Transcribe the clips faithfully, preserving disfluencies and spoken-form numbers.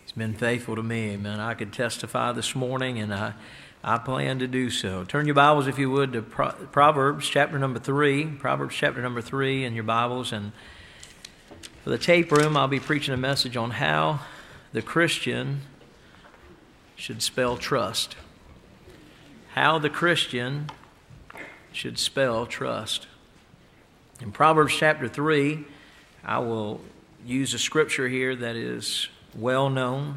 He's been faithful to me, amen. I could testify this morning, and I, I plan to do so. Turn your Bibles, if you would, to Pro- Proverbs chapter number three. Proverbs chapter number three in your Bibles. And for the tape room, I'll be preaching a message on how the Christian should spell trust. How the Christian should spell trust. In Proverbs chapter three, I will use a scripture here that is well known.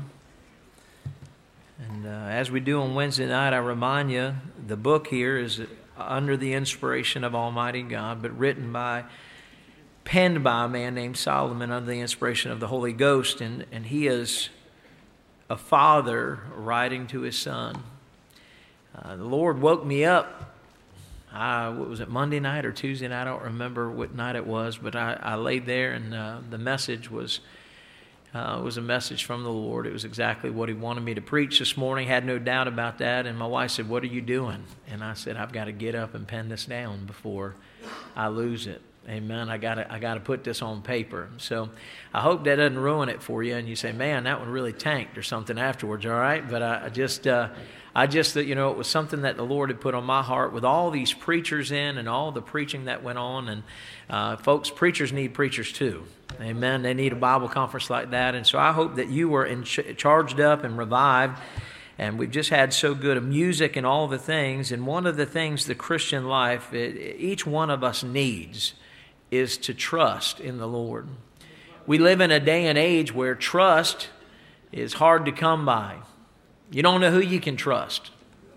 And uh, as we do on Wednesday night, I remind you, the book here is under the inspiration of Almighty God, but written by, penned by a man named Solomon under the inspiration of the Holy Ghost. And, and he is a father writing to his son. Uh, the Lord woke me up. I, what was it, Monday night or Tuesday night? I don't remember what night it was, but I, I laid there, and uh, the message was uh, was a message from the Lord. It was exactly what He wanted me to preach this morning. Had no doubt about that. And my wife said, "What are you doing?" And I said, "I've got to get up and pen this down before I lose it." Amen. I got to I got to put this on paper. So I hope that doesn't ruin it for you, and you say, "Man, that one really tanked," or something afterwards. All right, but I, I just. Uh, I just, you know, it was something that the Lord had put on my heart with all these preachers in and all the preaching that went on. And uh, folks, preachers need preachers too. Amen. They need a Bible conference like that. And so I hope that you were in ch- charged up and revived. And we've just had so good of music and all the things. And one of the things the Christian life, it, each one of us needs, is to trust in the Lord. We live in a day and age where trust is hard to come by. You don't know who you can trust.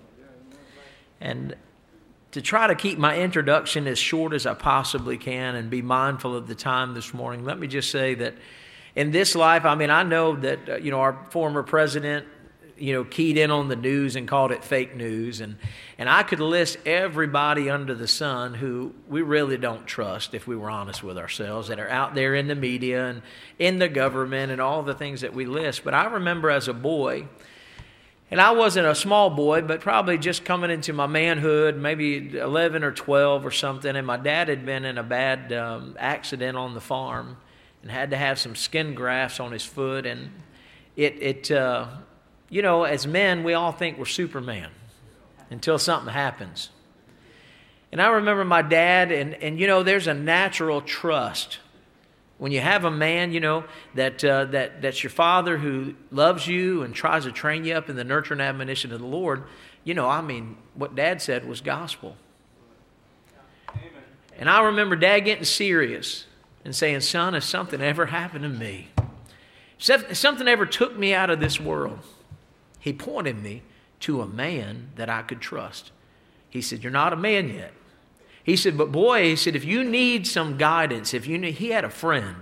And to try to keep my introduction as short as I possibly can and be mindful of the time this morning, let me just say that in this life, I mean, I know that, uh, you know, our former president, you know, keyed in on the news and called it fake news. And, and I could list everybody under the sun who we really don't trust, if we were honest with ourselves, that are out there in the media and in the government and all the things that we list. But I remember as a boy, and I wasn't a small boy, but probably just coming into my manhood, maybe eleven or twelve or something. And my dad had been in a bad um, accident on the farm and had to have some skin grafts on his foot. And it, it uh, you know, as men, we all think we're Superman until something happens. And I remember my dad, and, and you know, there's a natural trust. When you have a man, you know, that uh, that that's your father who loves you and tries to train you up in the nurture and admonition of the Lord, you know, I mean, what Dad said was gospel. Amen. And I remember Dad getting serious and saying, "Son, if something ever happened to me, if something ever took me out of this world," he pointed me to a man that I could trust. He said, "You're not a man yet." He said, "But boy," he said, "if you need some guidance, if you need," he had a friend.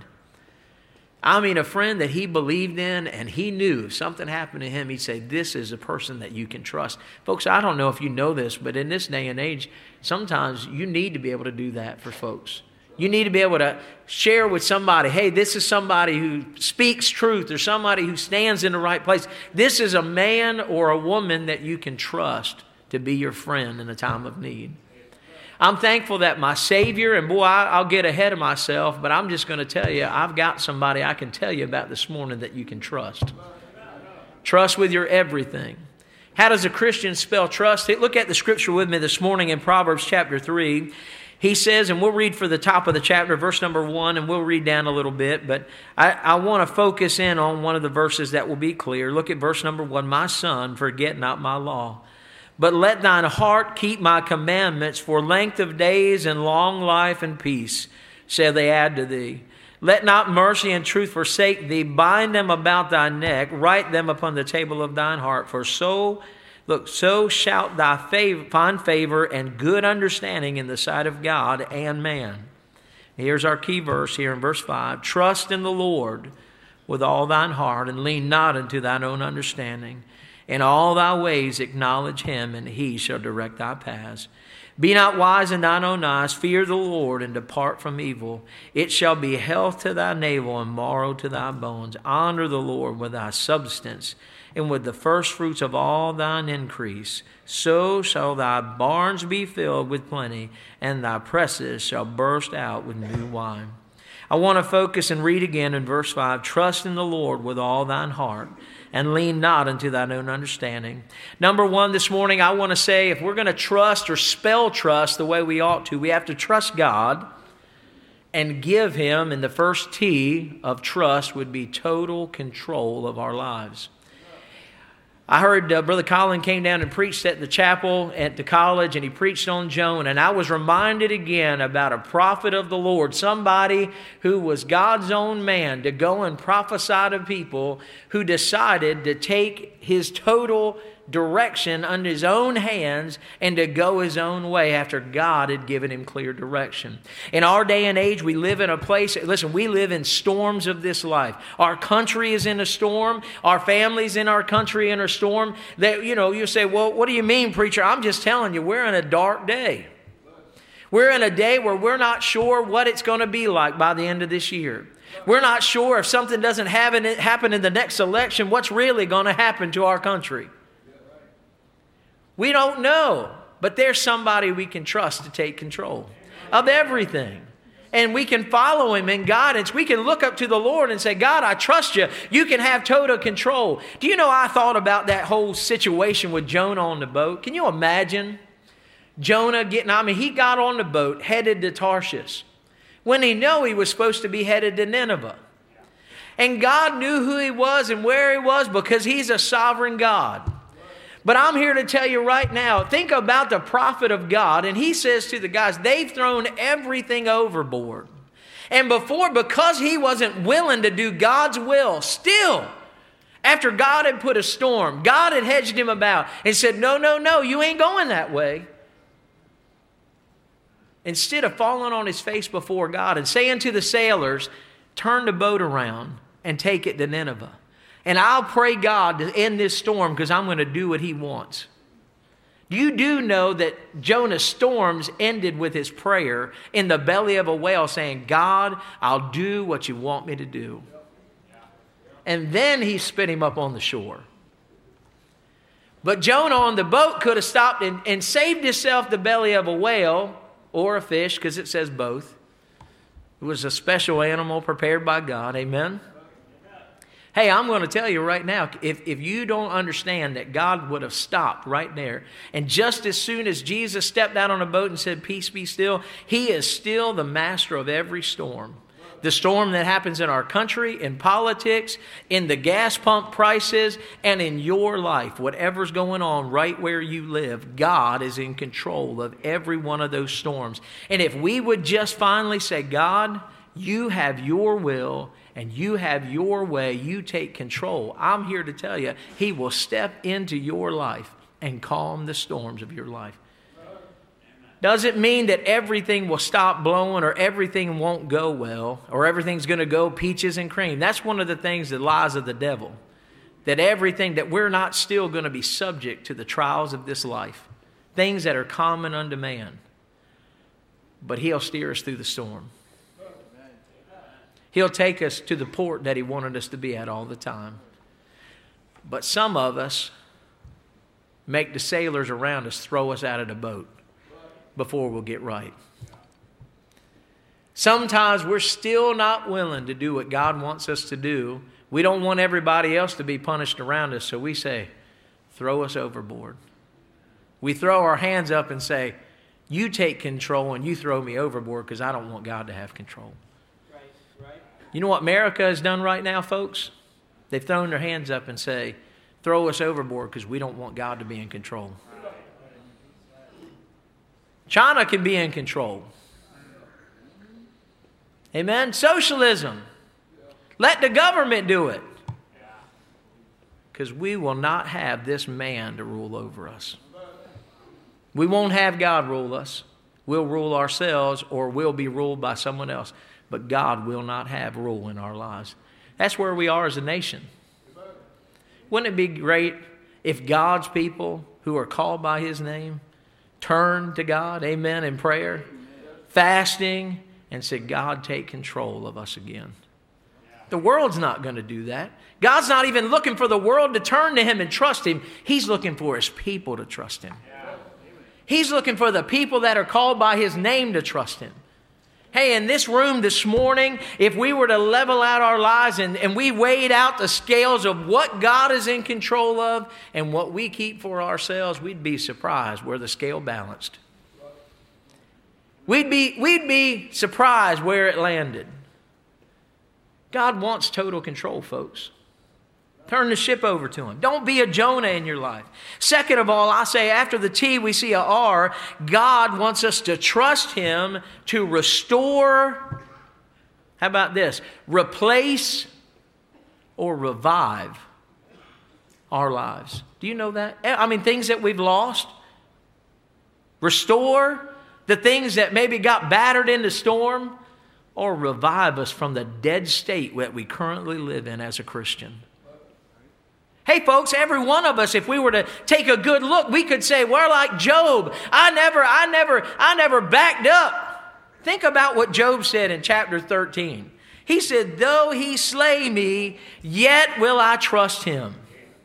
I mean, a friend that he believed in, and he knew if something happened to him, he'd say, "This is a person that you can trust." Folks, I don't know if you know this, but in this day and age, sometimes you need to be able to do that for folks. You need to be able to share with somebody, "Hey, this is somebody who speaks truth, or somebody who stands in the right place. This is a man or a woman that you can trust to be your friend in a time of need." I'm thankful that my Savior, and boy, I'll get ahead of myself, but I'm just going to tell you, I've got somebody I can tell you about this morning that you can trust. Trust with your everything. How does a Christian spell trust? Look at the scripture with me this morning in Proverbs chapter three. He says, and we'll read for the top of the chapter, verse number one, and we'll read down a little bit, but I, I want to focus in on one of the verses that will be clear. Look at verse number one. "My son, forget not my law, but let thine heart keep my commandments, for length of days and long life and peace shall they add to thee. Let not mercy and truth forsake thee. Bind them about thy neck, write them upon the table of thine heart. For so, look, so shalt thou favor, find favor and good understanding in the sight of God and man." Here's our key verse here in verse five. "Trust in the Lord with all thine heart, and lean not unto thine own understanding. In all thy ways acknowledge him, and he shall direct thy paths. Be not wise in thine own eyes. Fear the Lord, and depart from evil. It shall be health to thy navel, and marrow to thy bones. Honor the Lord with thy substance, and with the first fruits of all thine increase. So shall thy barns be filled with plenty, and thy presses shall burst out with new wine. I want to focus and read again in verse five. Trust in the Lord with all thine heart, and lean not unto thine own understanding. Number one, this morning I want to say, if we're going to trust or spell trust the way we ought to, we have to trust God and give Him, and the first T of trust would be total control of our lives. I heard uh, Brother Colin came down and preached at the chapel at the college, and he preached on Jonah. And I was reminded again about a prophet of the Lord, somebody who was God's own man to go and prophesy to people who decided to take his total direction under his own hands and to go his own way after God had given him clear direction. In our day and age, we live in a place, listen, we live in storms of this life. Our country is in a storm. Our families in our country in a storm. That, you know, you say, well, what do you mean, preacher? I'm just telling you, we're in a dark day. We're in a day where we're not sure what it's going to be like by the end of this year. We're not sure if something doesn't happen in the next election, what's really going to happen to our country. We don't know, but there's somebody we can trust to take control of everything. And we can follow Him in guidance. We can look up to the Lord and say, God, I trust you. You can have total control. Do you know, I thought about that whole situation with Jonah on the boat. Can you imagine Jonah getting, I mean, he got on the boat, headed to Tarshish, when he knew he was supposed to be headed to Nineveh. And God knew who he was and where he was because He's a sovereign God. But I'm here to tell you right now, think about the prophet of God, and he says to the guys, they've thrown everything overboard. And before, because he wasn't willing to do God's will, still, after God had put a storm, God had hedged him about and said, no, no, no, you ain't going that way. Instead of falling on his face before God and saying to the sailors, turn the boat around and take it to Nineveh. And I'll pray God to end this storm because I'm going to do what He wants. You do know that Jonah's storms ended with his prayer in the belly of a whale saying, God, I'll do what you want me to do. And then He spit him up on the shore. But Jonah on the boat could have stopped and, and saved himself the belly of a whale or a fish, because it says both. It was a special animal prepared by God. Amen. Hey, I'm going to tell you right now, if, if you don't understand that God would have stopped right there, and just as soon as Jesus stepped out on a boat and said, peace be still, He is still the master of every storm. The storm that happens in our country, in politics, in the gas pump prices, and in your life, whatever's going on right where you live, God is in control of every one of those storms. And if we would just finally say, God, you have your will, and you have your way, you take control. I'm here to tell you, He will step into your life and calm the storms of your life. Doesn't mean that everything will stop blowing or everything won't go well or everything's going to go peaches and cream. That's one of the things, the lies of the devil. That everything, that we're not still going to be subject to the trials of this life. Things that are common unto man. But He'll steer us through the storm. He'll take us to the port that He wanted us to be at all the time. But some of us make the sailors around us throw us out of the boat before we'll get right. Sometimes we're still not willing to do what God wants us to do. We don't want everybody else to be punished around us, so we say, throw us overboard. We throw our hands up and say, you take control and you throw me overboard because I don't want God to have control. You know what America has done right now, folks? They've thrown their hands up and say, throw us overboard because we don't want God to be in control. China can be in control. Amen? Socialism. Let the government do it. Because we will not have this man to rule over us. We won't have God rule us. We'll rule ourselves or we'll be ruled by someone else. But God will not have rule in our lives. That's where we are as a nation. Wouldn't it be great if God's people who are called by His name turned to God, amen, in prayer, fasting, and said, God, take control of us again. The world's not going to do that. God's not even looking for the world to turn to Him and trust Him. He's looking for His people to trust Him. He's looking for the people that are called by His name to trust Him. Hey, in this room this morning, if we were to level out our lives and, and we weighed out the scales of what God is in control of and what we keep for ourselves, we'd be surprised where the scale balanced. We'd be, we'd be surprised where it landed. God wants total control, folks. Turn the ship over to Him. Don't be a Jonah in your life. Second of all, I say after the T, we see a R. God wants us to trust Him to restore, how about this? Replace or revive our lives. Do you know that? I mean, things that we've lost. Restore the things that maybe got battered in the storm, or revive us from the dead state that we currently live in as a Christian. Hey folks, every one of us, if we were to take a good look, we could say, we're like Job. I never, I never, I never backed up. Think about what Job said in chapter thirteen. He said, though he slay me, yet will I trust him.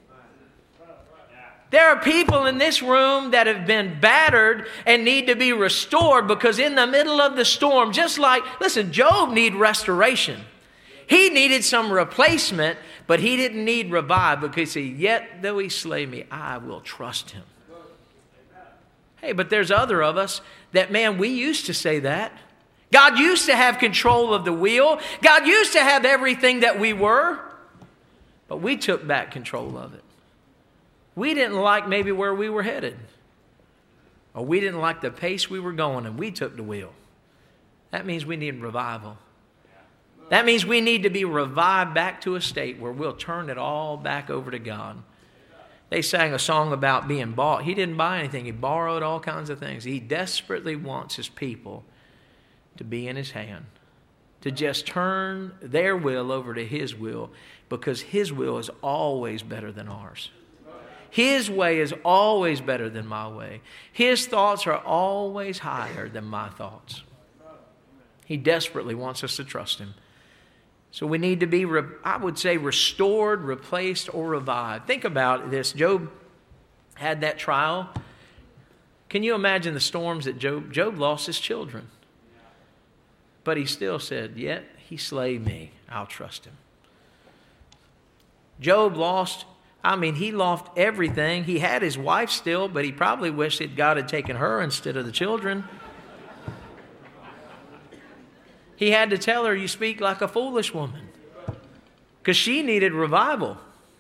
There are people in this room that have been battered and need to be restored because in the middle of the storm, just like, listen, Job needed restoration. He needed some replacement, but he didn't need revive because he said, yet though he slay me, I will trust him. Hey, but there's other of us that, man, we used to say that. God used to have control of the wheel. God used to have everything that we were, but we took back control of it. We didn't like maybe where we were headed, or we didn't like the pace we were going, and we took the wheel. That means we need revival. That means we need to be revived back to a state where we'll turn it all back over to God. They sang a song about being bought. He didn't buy anything. He borrowed all kinds of things. He desperately wants His people to be in His hand, to just turn their will over to His will, because His will is always better than ours. His way is always better than my way. His thoughts are always higher than my thoughts. He desperately wants us to trust Him. So we need to be, I would say, restored, replaced, or revived. Think about this. Job had that trial. Can you imagine the storms that Job, Job lost his children? But he still said, yet he slay me, I'll trust him. Job lost, I mean, he lost everything. He had his wife still, but he probably wished that God had taken her instead of the children. He had to tell her, you speak like a foolish woman, because she needed revival.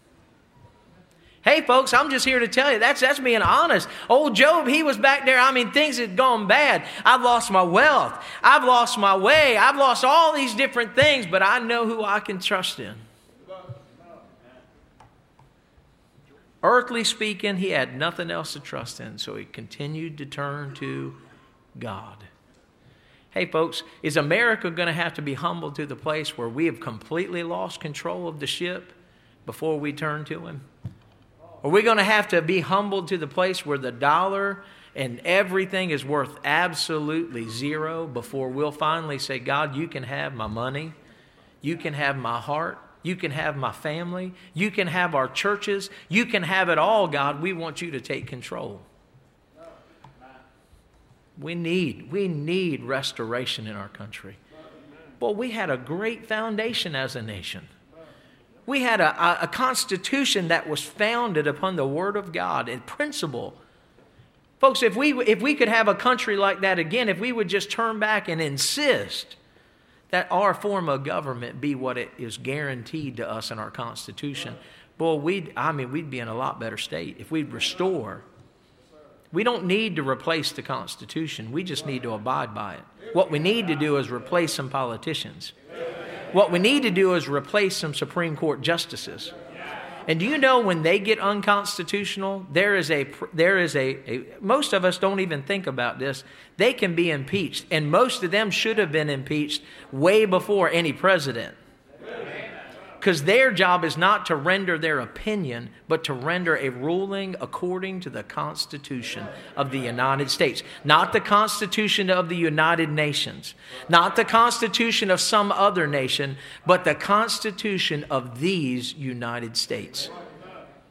Hey, folks, I'm just here to tell you, that's, that's being honest. Old Job, he was back there. I mean, things had gone bad. I've lost my wealth. I've lost my way. I've lost all these different things, but I know who I can trust in. Earthly speaking, he had nothing else to trust in, so he continued to turn to God. Hey, folks, is America going to have to be humbled to the place where we have completely lost control of the ship before we turn to Him? Are we going to have to be humbled to the place where the dollar and everything is worth absolutely zero before we'll finally say, God, you can have my money, you can have my heart, you can have my family, you can have our churches, you can have it all, God. We want you to take control. We need, we need restoration in our country. Well, we had a great foundation as a nation. We had a, a, a constitution that was founded upon the Word of God and principle. Folks, if we, if we could have a country like that again, if we would just turn back and insist that our form of government be what it is guaranteed to us in our Constitution, boy, we'd, I mean, we'd be in a lot better state if we'd restore. We don't need to replace the Constitution. We just need to abide by it. What we need to do is replace some politicians. What we need to do is replace some Supreme Court justices. And do you know when they get unconstitutional, there is a, there is a, a, most of us don't even think about this. They can be impeached. And most of them should have been impeached way before any president. Because their job is not to render their opinion, but to render a ruling according to the Constitution of the United States. Not the Constitution of the United Nations. Not the Constitution of some other nation, but the Constitution of these United States.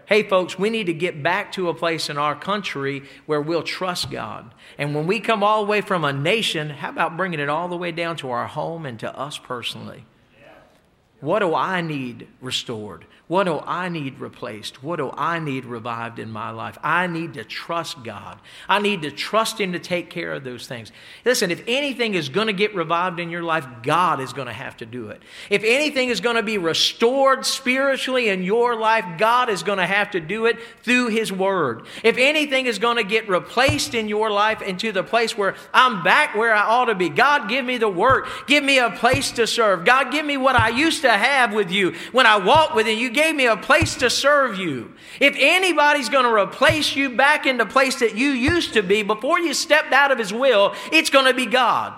Hey, folks, we need to get back to a place in our country where we'll trust God. And when we come all the way from a nation, how about bringing it all the way down to our home and to us personally? What do I need restored? What do I need replaced? What do I need revived in my life? I need to trust God. I need to trust Him to take care of those things. Listen, if anything is going to get revived in your life, God is going to have to do it. If anything is going to be restored spiritually in your life, God is going to have to do it through His Word. If anything is going to get replaced in your life into the place where I'm back where I ought to be, God, give me the work. Give me a place to serve. God, give me what I used to have with you when I walked with you. You gave me a place to serve you. If anybody's going to replace you back in the place that you used to be before you stepped out of His will, it's going to be God.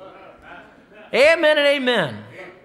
Amen and amen.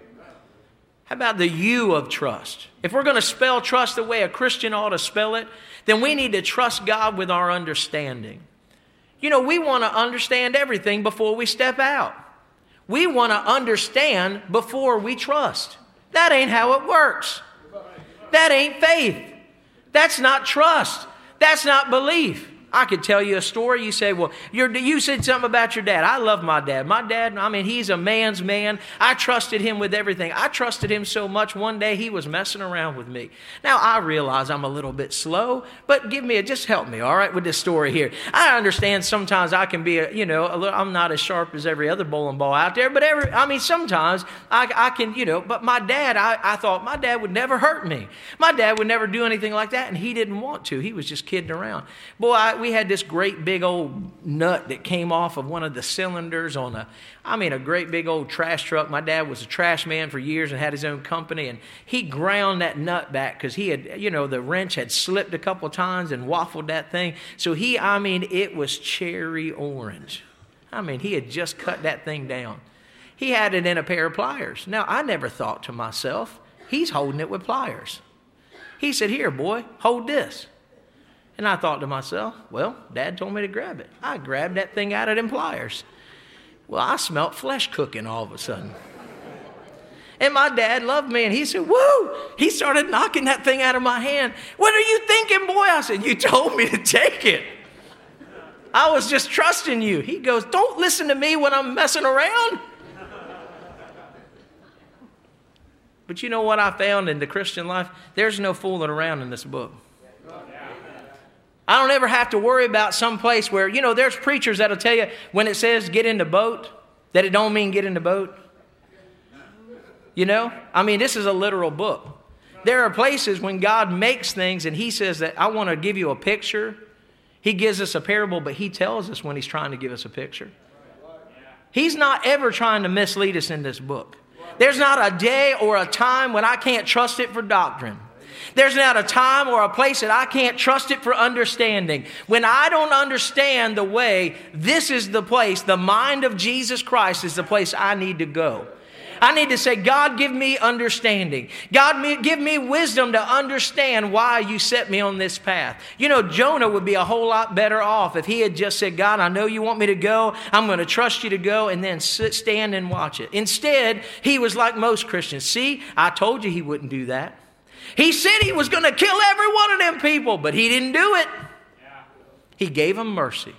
How about the U of trust? If we're going to spell trust the way a Christian ought to spell it, then we need to trust God with our understanding. You know, we want to understand everything before we step out. We want to understand before we trust. That ain't how it works. That ain't faith. That's not trust. That's not belief. I could tell you a story. You say, well, you're, you said something about your dad. I love my dad. My dad, I mean, he's a man's man. I trusted him with everything. I trusted him so much one day he was messing around with me. Now, I realize I'm a little bit slow, but give me a, just help me, all right, with this story here. I understand sometimes I can be, a, you know, a little, I'm not as sharp as every other bowling ball out there, but every, I mean, sometimes I, I can, you know, but my dad, I, I thought my dad would never hurt me. My dad would never do anything like that, and he didn't want to. He was just kidding around. Boy, I, we had this great big old nut that came off of one of the cylinders on a, I mean, a great big old trash truck. My dad was a trash man for years and had his own company, and he ground that nut back because he had, you know, the wrench had slipped a couple of times and waffled that thing. So he, I mean, it was cherry orange. I mean, he had just cut that thing down. He had it in a pair of pliers. Now, I never thought to myself, he's holding it with pliers. He said, here, boy, hold this. And I thought to myself, well, Dad told me to grab it. I grabbed that thing out of them pliers. Well, I smelt flesh cooking all of a sudden. And my dad loved me, and he said, woo! He started knocking that thing out of my hand. What are you thinking, boy? I said, you told me to take it. I was just trusting you. He goes, don't listen to me when I'm messing around. But you know what I found in the Christian life? There's no fooling around in this book. I don't ever have to worry about some place where, you know, there's preachers that'll tell you when it says get in the boat, that it don't mean get in the boat. You know? I mean, this is a literal book. There are places when God makes things and He says that I want to give you a picture. He gives us a parable, but He tells us when He's trying to give us a picture. He's not ever trying to mislead us in this book. There's not a day or a time when I can't trust it for doctrine. There's not a time or a place that I can't trust it for understanding. When I don't understand the way, this is the place, the mind of Jesus Christ is the place I need to go. I need to say, God, give me understanding. God, give me wisdom to understand why you set me on this path. You know, Jonah would be a whole lot better off if he had just said, God, I know you want me to go. I'm going to trust you to go, and then sit, stand and watch it. Instead, he was like most Christians. See, I told you he wouldn't do that. He said he was going to kill every one of them people, but he didn't do it. He gave them mercy.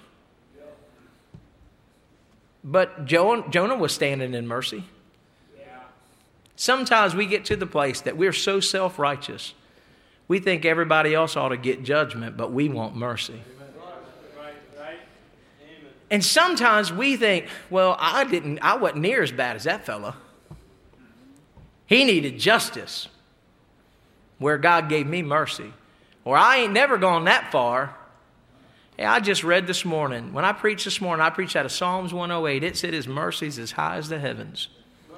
But Jonah was standing in mercy. Sometimes we get to the place that we're so self-righteous. We think everybody else ought to get judgment, but we want mercy. And sometimes we think, well, I didn't, I wasn't near as bad as that fella. He needed justice, where God gave me mercy. Or I ain't never gone that far. Hey, I just read this morning. When I preached this morning, I preached out of Psalms one oh eight. It said His mercy's as high as the heavens.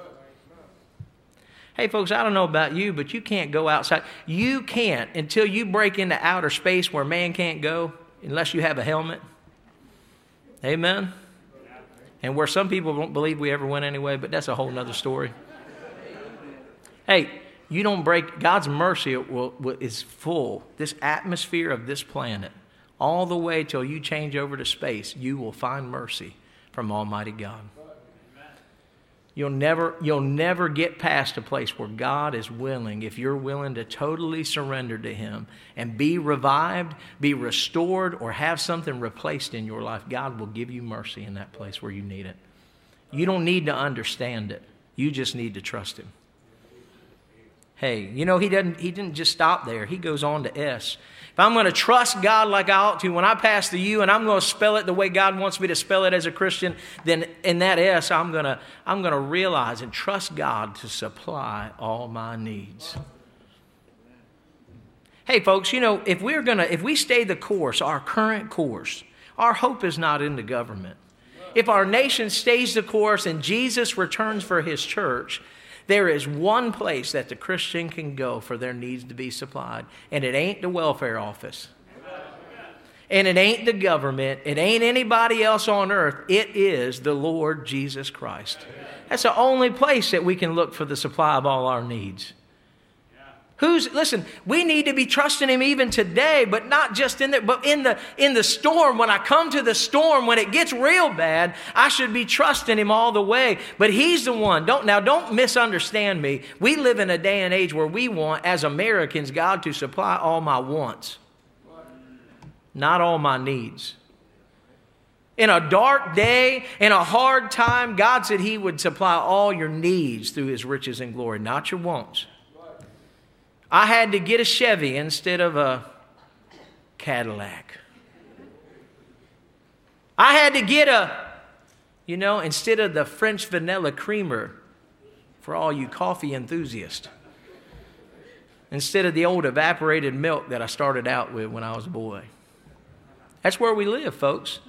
Hey, folks, I don't know about you, but you can't go outside. You can't until you break into outer space where man can't go unless you have a helmet. Amen? And where some people don't believe we ever went anyway, but that's a whole nother story. Hey, you don't break, God's mercy will, will, is full. This atmosphere of this planet, all the way till you change over to space, you will find mercy from Almighty God. You'll never, you'll never get past a place where God is willing, if you're willing to totally surrender to Him and be revived, be restored, or have something replaced in your life. God will give you mercy in that place where you need it. You don't need to understand it. You just need to trust Him. Hey, you know, he doesn't, he didn't just stop there. He goes on to S. If I'm going to trust God like I ought to when I pass the U, and I'm going to spell it the way God wants me to spell it as a Christian, then in that S, I'm going to, I'm going to realize and trust God to supply all my needs. Hey, folks, you know, if we're going to, if we stay the course, our current course, our hope is not in the government. If our nation stays the course and Jesus returns for His church, there is one place that the Christian can go for their needs to be supplied, and it ain't the welfare office. And it ain't the government. It ain't anybody else on earth. It is the Lord Jesus Christ. That's the only place that we can look for the supply of all our needs. Who's, listen, we need to be trusting Him even today, but not just in the, but in the, in the storm. When I come to the storm, when it gets real bad, I should be trusting Him all the way. But He's the one. Don't, now don't misunderstand me. We live in a day and age where we want, as Americans, God to supply all my wants, not all my needs. In a dark day, in a hard time, God said He would supply all your needs through His riches and glory, not your wants. I had to get a Chevy instead of a Cadillac. I had to get a, you know, instead of the French vanilla creamer for all you coffee enthusiasts. Instead of the old evaporated milk that I started out with when I was a boy. That's where we live, folks.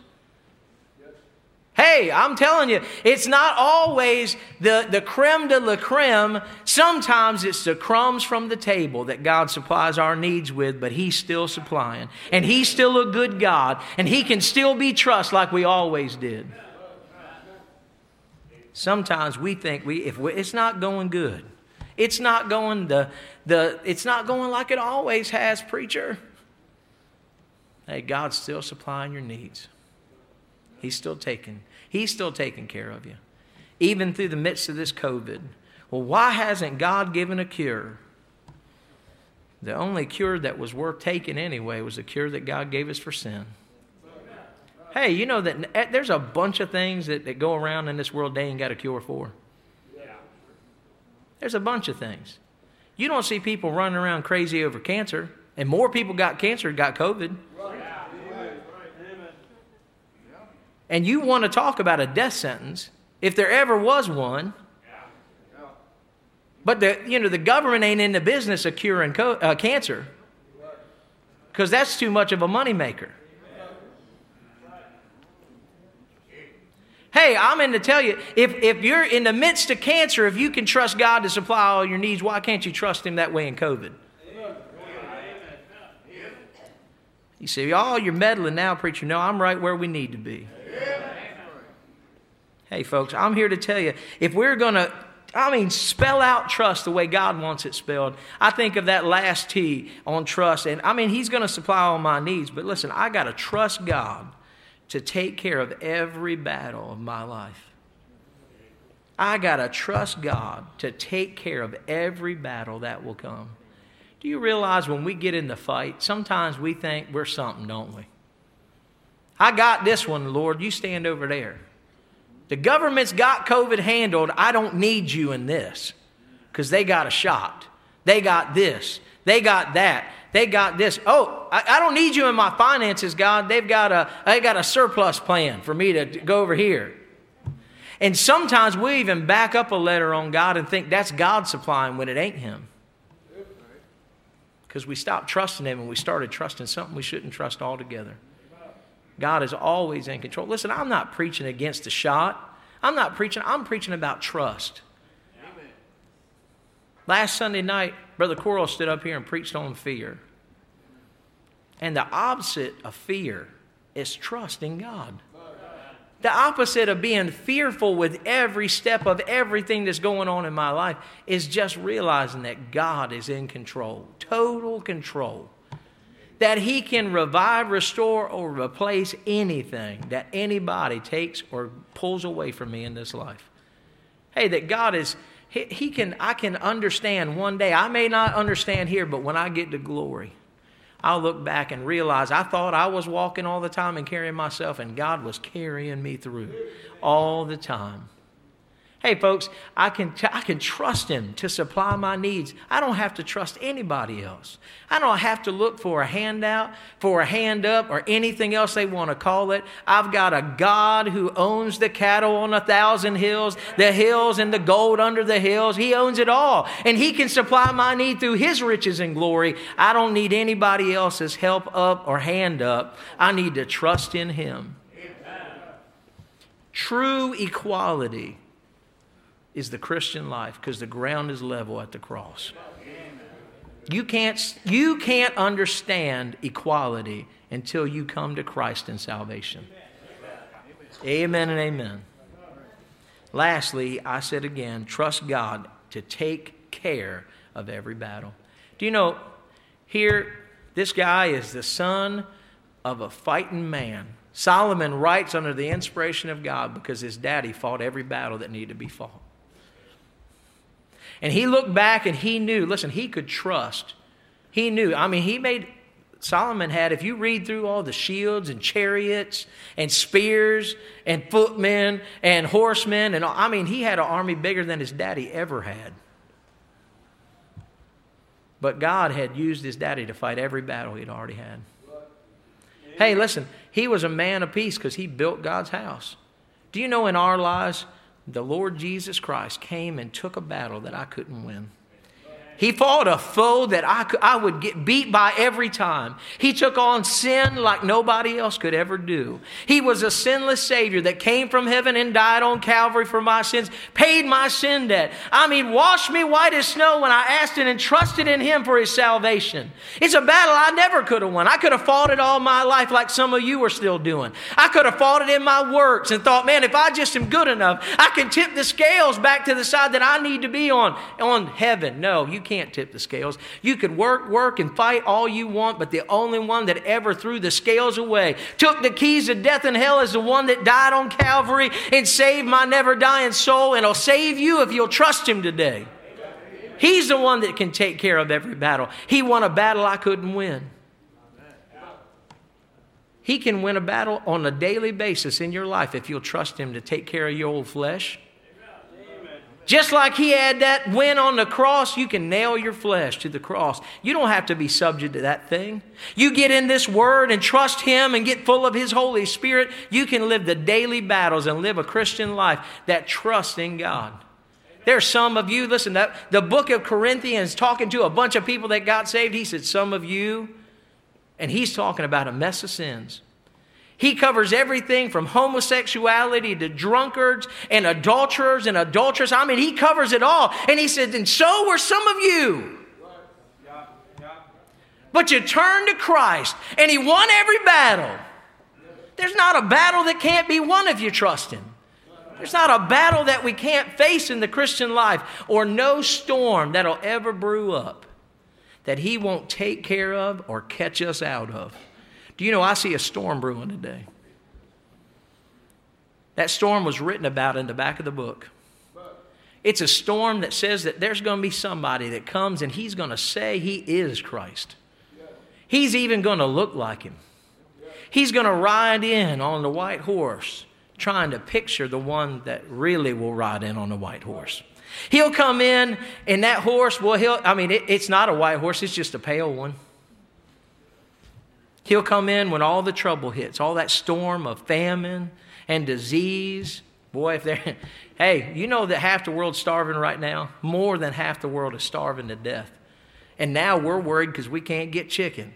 Hey, I'm telling you, it's not always the, the creme de la creme. Sometimes it's the crumbs from the table that God supplies our needs with, but He's still supplying. And He's still a good God, and He can still be trusted like we always did. Sometimes we think we if we, it's not going good. It's not going the the it's not going like it always has, preacher. Hey, God's still supplying your needs. He's still taking, He's still taking care of you. Even through the midst of this COVID. Well, why hasn't God given a cure? The only cure that was worth taking anyway was the cure that God gave us for sin. Hey, you know that there's a bunch of things that, that go around in this world they ain't got a cure for. There's a bunch of things. You don't see people running around crazy over cancer. And more people got cancer than got COVID. And you want to talk about a death sentence, if there ever was one. But the you know the government ain't in the business of curing co- uh, cancer, because that's too much of a moneymaker. Hey, I'm in to tell you, if, if you're in the midst of cancer, if you can trust God to supply all your needs, why can't you trust Him that way in COVID? You say, oh, you're meddling now, preacher. No, I'm right where we need to be. Hey, folks, I'm here to tell you, if we're going to, I mean, spell out trust the way God wants it spelled. I think of that last T on trust. And, I mean, He's going to supply all my needs. But listen, I got to trust God to take care of every battle of my life. I got to trust God to take care of every battle that will come. Do you realize when we get in the fight, sometimes we think we're something, don't we? I got this one, Lord. You stand over there. The government's got COVID handled. I don't need you in this because they got a shot. They got this. They got that. They got this. Oh, I, I don't need you in my finances, God. They've got a, they got a surplus plan for me to go over here. And sometimes we even back up a letter on God and think that's God supplying when it ain't Him. Because we stopped trusting Him and we started trusting something we shouldn't trust altogether. God is always in control. Listen, I'm not preaching against the shot. I'm not preaching. I'm preaching about trust. Amen. Last Sunday night, Brother Coral stood up here and preached on fear. And the opposite of fear is trust in God. The opposite of being fearful with every step of everything that's going on in my life is just realizing that God is in control. Total control. That He can revive, restore, or replace anything that anybody takes or pulls away from me in this life. Hey, that God is, he, he can, I can understand one day. I may not understand here, but when I get to glory, I'll look back and realize I thought I was walking all the time and carrying myself, and God was carrying me through all the time. Hey, folks, I can, t- I can trust Him to supply my needs. I don't have to trust anybody else. I don't have to look for a handout, for a hand up, or anything else they want to call it. I've got a God who owns the cattle on a thousand hills, the hills and the gold under the hills. He owns it all. And He can supply my need through His riches and glory. I don't need anybody else's help up or hand up. I need to trust in Him. Amen. True equality is the Christian life, because the ground is level at the cross. You can't, you can't understand equality until you come to Christ in salvation. Amen and amen. Lastly, I said again, trust God to take care of every battle. Do you know, here, this guy is the son of a fighting man. Solomon writes under the inspiration of God because his daddy fought every battle that needed to be fought. And he looked back and he knew, listen, he could trust. He knew. I mean, he made, Solomon had, if you read through all the shields and chariots and spears and footmen and horsemen, and all, I mean, he had an army bigger than his daddy ever had. But God had used his daddy to fight every battle he'd already had. Hey, listen, he was a man of peace because he built God's house. Do you know in our lives, the Lord Jesus Christ came and took a battle that I couldn't win. He fought a foe that I, could, I would get beat by every time. He took on sin like nobody else could ever do. He was a sinless Savior that came from heaven and died on Calvary for my sins, paid my sin debt. I mean, washed me white as snow when I asked and entrusted in Him for His salvation. It's a battle I never could have won. I could have fought it all my life like some of you are still doing. I could have fought it in my works and thought, man, if I just am good enough, I can tip the scales back to the side that I need to be on, on heaven. No, you can't tip the scales. You could work, work, and fight all you want, but the only one that ever threw the scales away, took the keys of death and hell, is the one that died on Calvary and saved my never-dying soul, and will save you if you'll trust Him today. He's the one that can take care of every battle. He won a battle I couldn't win. He can win a battle on a daily basis in your life if you'll trust Him to take care of your old flesh. Just like He had that win on the cross, you can nail your flesh to the cross. You don't have to be subject to that thing. You get in this Word and trust Him and get full of His Holy Spirit. You can live the daily battles and live a Christian life that trusts in God. There's some of you, listen, that the book of Corinthians, talking to a bunch of people that got saved, he said, some of you, and he's talking about a mess of sins. He covers everything from homosexuality to drunkards and adulterers and adulteresses. I mean, he covers it all. And he said, and so were some of you. But you turned to Christ and He won every battle. There's not a battle that can't be won if you trust Him. There's not a battle that we can't face in the Christian life, or no storm that'll ever brew up that He won't take care of or catch us out of. Do you know, I see a storm brewing today. That storm was written about in the back of the book. It's a storm that says that there's going to be somebody that comes and he's going to say he is Christ. He's even going to look like Him. He's going to ride in on the white horse, trying to picture the one that really will ride in on the white horse. He'll come in and that horse, well, he'll, I mean, it, it's not a white horse, it's just a pale one. He'll come in when all the trouble hits, all that storm of famine and disease. Boy, if they're, hey, you know that half the world's starving right now? More than half the world is starving to death. And now we're worried because we can't get chicken.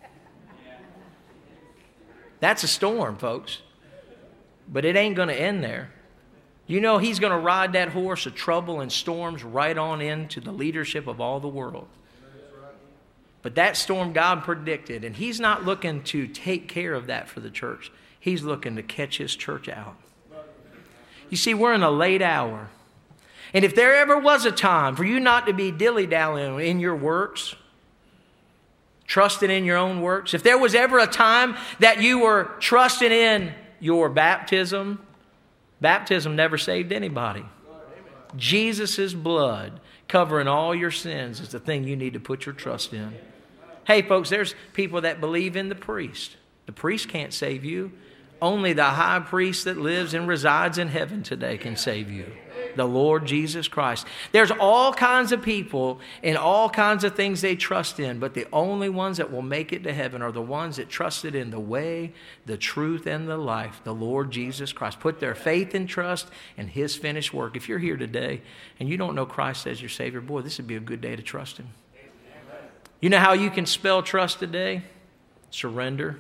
That's a storm, folks. But it ain't going to end there. You know, He's going to ride that horse of trouble and storms right on into the leadership of all the world. But that storm God predicted, and He's not looking to take care of that for the church. He's looking to catch His church out. You see, we're in a late hour. And if there ever was a time for you not to be dilly-dallying in your works, trusting in your own works, if there was ever a time that you were trusting in your baptism, baptism never saved anybody. Jesus' blood covering all your sins is the thing you need to put your trust in. Hey, folks, there's people that believe in the priest. The priest can't save you. Only the high priest that lives and resides in heaven today can save you. The Lord Jesus Christ. There's all kinds of people and all kinds of things they trust in, but the only ones that will make it to heaven are the ones that trusted in the way, the truth, and the life, the Lord Jesus Christ. Put their faith and trust in His finished work. If you're here today and you don't know Christ as your Savior, boy, this would be a good day to trust Him. You know how you can spell trust today? Surrender.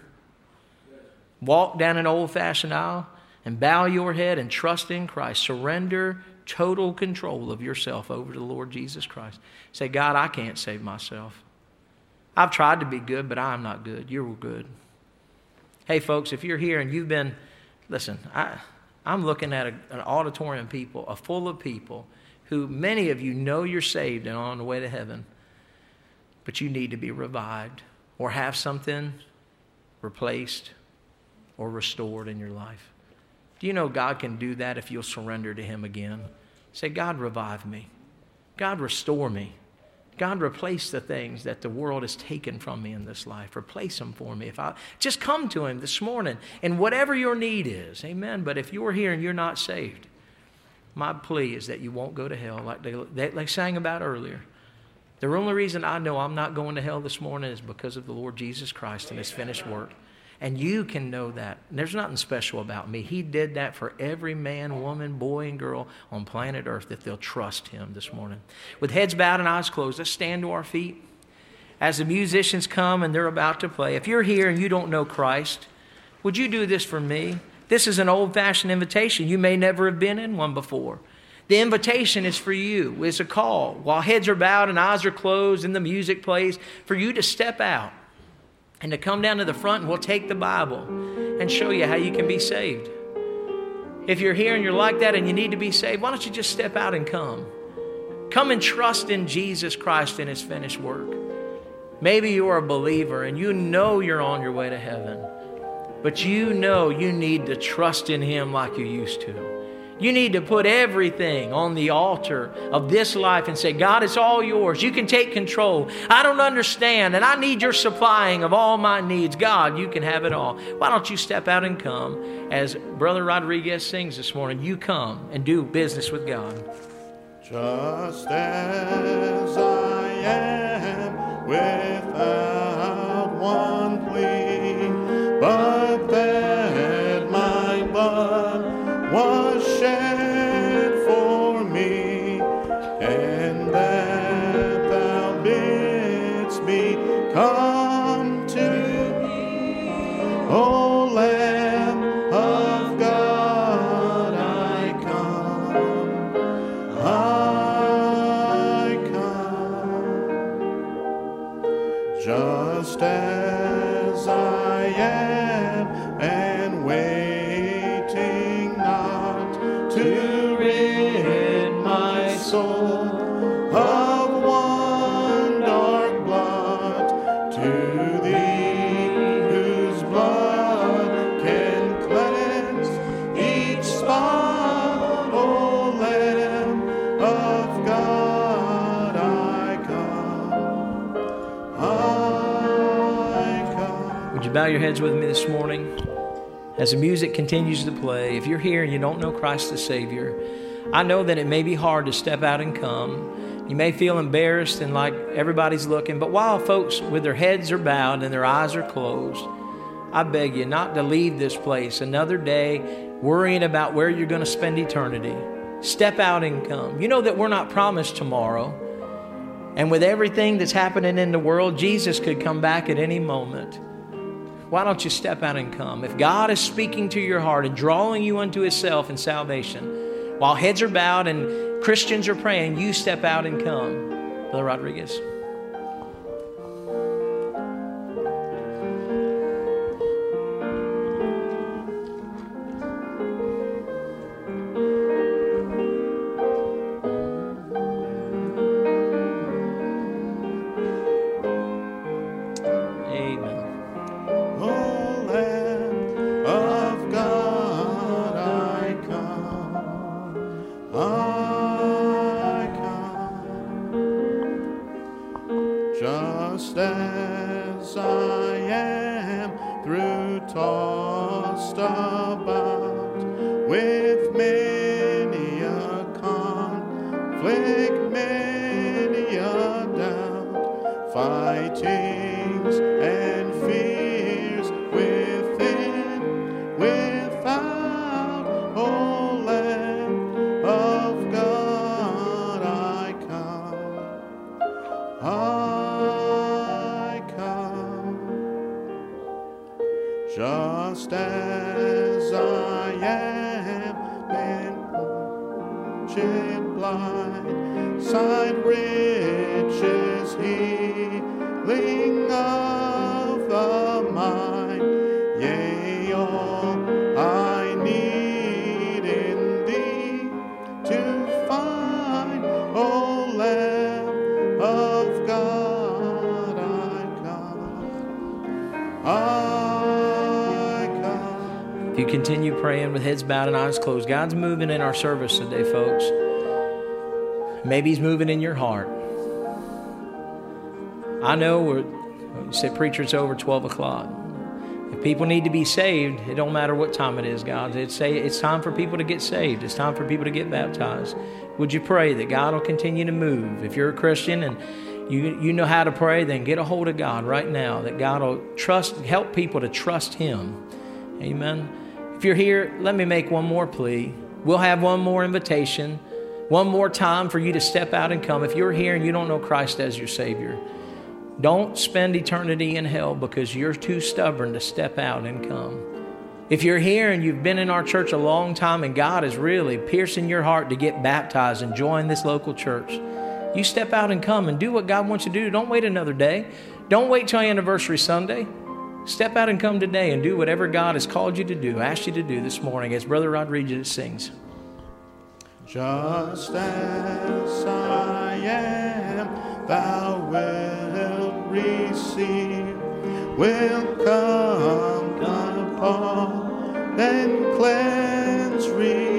Walk down an old-fashioned aisle and bow your head and trust in Christ. Surrender total control of yourself over to the Lord Jesus Christ. Say, God, I can't save myself. I've tried to be good, but I'm not good. You're good. Hey, folks, if you're here and you've been, listen, I, I'm looking at a, an auditorium of people, a full of people who many of you know you're saved and on the way to heaven, but you need to be revived or have something replaced or restored in your life. Do you know God can do that if you'll surrender to Him again? Say, God, revive me. God, restore me. God, replace the things that the world has taken from me in this life. Replace them for me. If I just come to Him this morning and whatever your need is, amen. But if you're here and you're not saved, my plea is that you won't go to hell like they, they, they sang about earlier. The only reason I know I'm not going to hell this morning is because of the Lord Jesus Christ and His finished work. And you can know that. There's nothing special about me. He did that for every man, woman, boy, and girl on planet Earth that they'll trust Him this morning. With heads bowed and eyes closed, let's stand to our feet. As the musicians come and they're about to play, if you're here and you don't know Christ, would you do this for me? This is an old-fashioned invitation. You may never have been in one before. The invitation is for you. It's a call. While heads are bowed and eyes are closed and the music plays, for you to step out and to come down to the front, and we'll take the Bible and show you how you can be saved. If you're here and you're like that and you need to be saved, why don't you just step out and come? Come and trust in Jesus Christ and His finished work. Maybe you're a believer and you know you're on your way to heaven, but you know you need to trust in Him like you used to. You need to put everything on the altar of this life and say, God, it's all yours. You can take control. I don't understand, and I need your supplying of all my needs. God, you can have it all. Why don't you step out and come? As Brother Rodriguez sings this morning, you come and do business with God. Just as I am, without one plea, but that my blood was shed for me, and that thou bidst me come to me, O Lamb of God, I come, I come, just as I am, and waiting not to rid my soul of one dark blot, to Thee whose blood can cleanse each spot, O Lamb of God, I come, I come. Would you bow your heads with me this morning? As the music continues to play, if you're here and you don't know Christ the Savior, I know that it may be hard to step out and come. You may feel embarrassed and like everybody's looking, but while folks with their heads are bowed and their eyes are closed, I beg you not to leave this place another day worrying about where you're going to spend eternity. Step out and come. You know that we're not promised tomorrow. And with everything that's happening in the world, Jesus could come back at any moment. Why don't you step out and come? If God is speaking to your heart and drawing you unto Himself in salvation, while heads are bowed and Christians are praying, you step out and come. Brother Rodriguez. Ah as I am, through tossed about with many a conflict, many a doubt, fightings and fears within, without, O Lamb of God, I come, I come, just as I am, been wretched, blind, sight riches, healing of the mind, yea, all I need in Thee to find, O Lamb of God, I come, I come. If you continue praying with heads bowed and eyes closed, God's moving in our service today, folks. Maybe He's moving in your heart. I know we're, you say, preacher, it's over twelve o'clock. If people need to be saved, it don't matter what time it is, God. It's, say, it's time for people to get saved. It's time for people to get baptized. Would you pray that God will continue to move? If you're a Christian and you, you know how to pray, then get a hold of God right now, that God will trust, help people to trust Him. Amen. If you're here, let me make one more plea. We'll have one more invitation, one more time for you to step out and come. If you're here and you don't know Christ as your Savior, don't spend eternity in hell because you're too stubborn to step out and come. If you're here and you've been in our church a long time and God is really piercing your heart to get baptized and join this local church, you step out and come and do what God wants you to do. Don't wait another day. Don't wait till Anniversary Sunday. Step out and come today and do whatever God has called you to do, asked you to do this morning as Brother Rodriguez sings. Just as I am, Thou wilt receive, will come upon and cleanse,